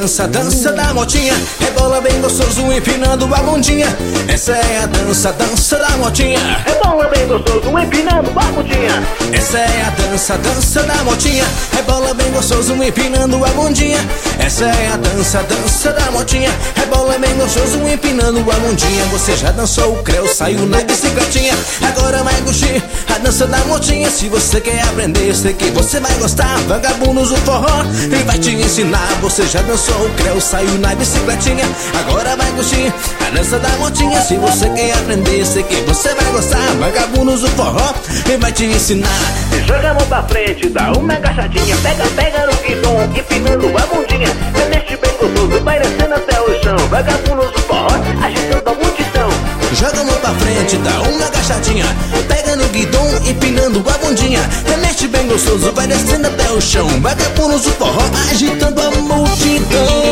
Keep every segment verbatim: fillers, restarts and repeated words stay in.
dança, dança da motinha. Rebola bem gostoso, empinando a bundinha. Essa é a dança, dança da motinha. Rebola bem gostoso, empinando a bundinha. Essa é a dança, dança da motinha. Rebola bem gostoso, empinando a bundinha. Essa é a dança, dança da motinha. Rebola bem gostoso, empinando a bundinha. Você já dançou o creu, saiu na bicicletinha. Agora vai curtir a dança da motinha. Se você quer aprender, eu sei que você vai gostar. Vagabundos do forró e vai te ensinar. Você já dançou o creu, saiu na bicicletinha. Agora vai curtir a dança da motinha. Se você quer aprender, eu sei que você vai gostar. Vagabundos do forró e vai te ensinar. Joga a mão pra frente, dá uma agachadinha. Pega, pega no guidão, empinando a bundinha. Mexe bem gostoso, vai descendo até o chão. Vagabundos do forró, agitando a multidão. Joga a mão pra frente, dá uma agachadinha. Pega no guidão, empinando a bundinha. Mexe bem gostoso, vai descendo até o chão. Vagabundos do forró, agitando a multidão.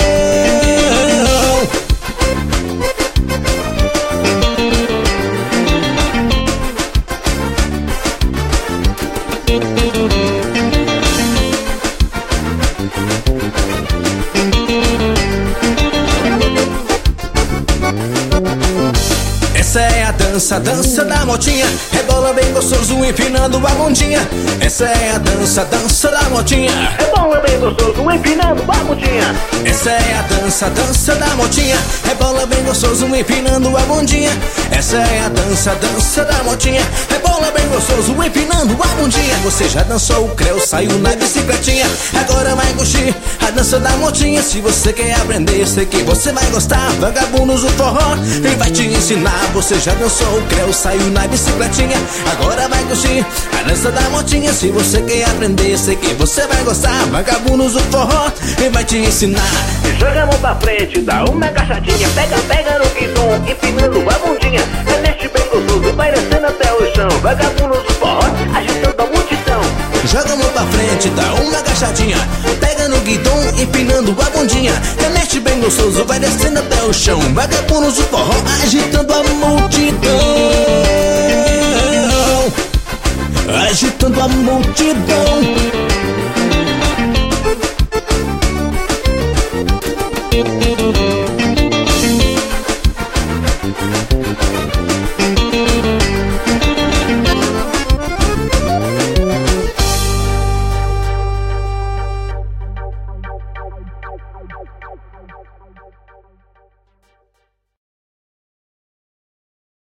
Essa é a dança, dança da motinha. Rebola bem gostoso, empinando a bundinha. Essa é a dança, dança da motinha. Rebola bem gostoso, empinando a bundinha. Essa é a dança, dança da motinha. Rebola bem gostoso, empinando a bundinha. Essa é a dança, dança da motinha. Rebola bem gostoso, empinando a bundinha. Você já dançou o creu, saiu na bicicletinha. Agora vai curtir a dança da motinha. Se você quer aprender, eu sei que você vai gostar. Vagabundos do forró e vai te ensinar. Você já dançou o creu, saiu na bicicletinha. Agora vai curtir a dança da motinha. Se você quer aprender, eu sei que você vai gostar. Vagabundos do forró e vai te ensinar. Joga a mão pra frente, dá uma agachadinha. Pega, pega no guidão, empinando a bundinha. Mexe bem gostoso, vai descendo até o chão. Vagabundos do forró, agitando a multidão. Joga a mão pra frente, dá uma agachadinha. Pega no guidão, empinando a bundinha. Mexe bem gostoso, vai descendo até o chão. Vagabundos do forró, agitando a multidão. Agitando a multidão.